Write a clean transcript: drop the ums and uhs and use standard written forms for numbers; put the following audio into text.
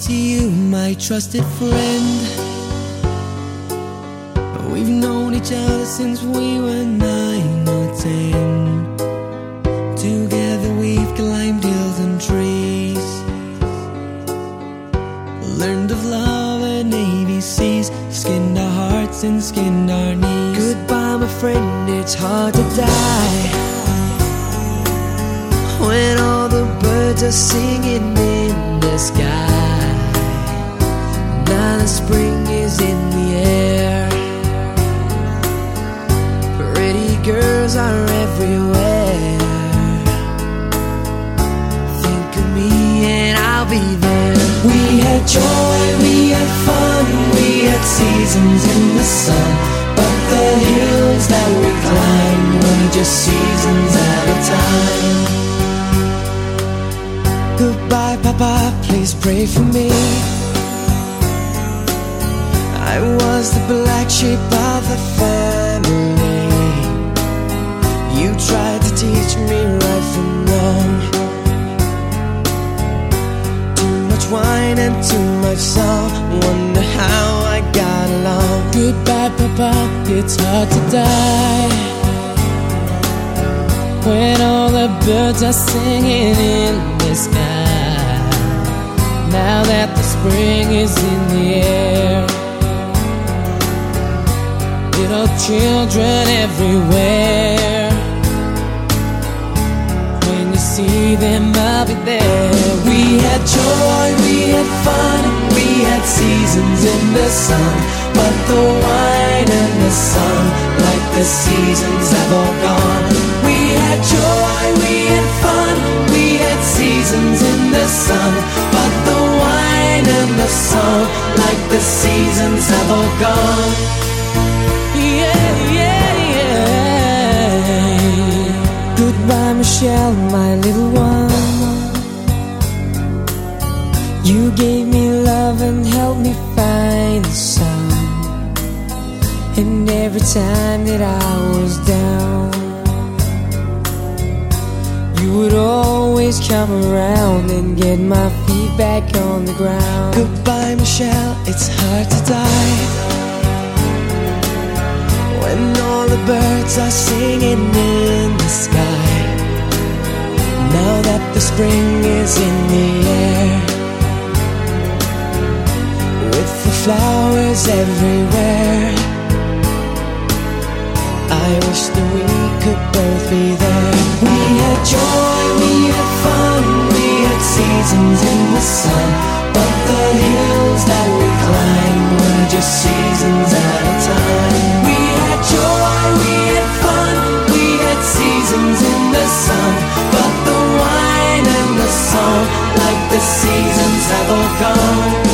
to you, my trusted friend. We've known each other since we were 9 or 10. Together we've climbed hills and trees, learned of love and ABCs, skinned our hearts and skinned our knees. Goodbye, my friend, it's hard to die when all the birds are singing in the sky. Now the spring is in the air, pretty girls are everywhere. Think of me and I'll be there. We had joy, we had fun, we had seasons in the sun, but the hills that we climbed were just seasons at a time. Goodbye, Papa, please pray for me. I was the black sheep of the family. You tried to teach me right from wrong. Too much wine and too much song, wonder how I got along. Goodbye, Papa, it's hard to die when all the birds are singing in the sky. Now that the spring is in the air, little children everywhere. When you see them, I'll be there. We had joy, we had fun, we had seasons in the sun, but the wine and the sun, like the seasons, have all gone. We had joy, we had fun, we had seasons in the sun, but the wine and the song, like the seasons, have all gone. Yeah, yeah, yeah. Goodbye, Michelle, my little one. You gave me love and helped me find the sun. And every time that I was down, you would always come around and get my feet back on the ground. Goodbye, Michelle, it's hard to die when all the birds are singing in the sky. Now that the spring is in the air, with the flowers everywhere, I wish that we could both be there. We had joy, we had fun, we had seasons in the sun, but the hills that we climbed were just seasons at a time. We had joy, we had fun, we had seasons in the sun, but the wine and the song, like the seasons, have all gone.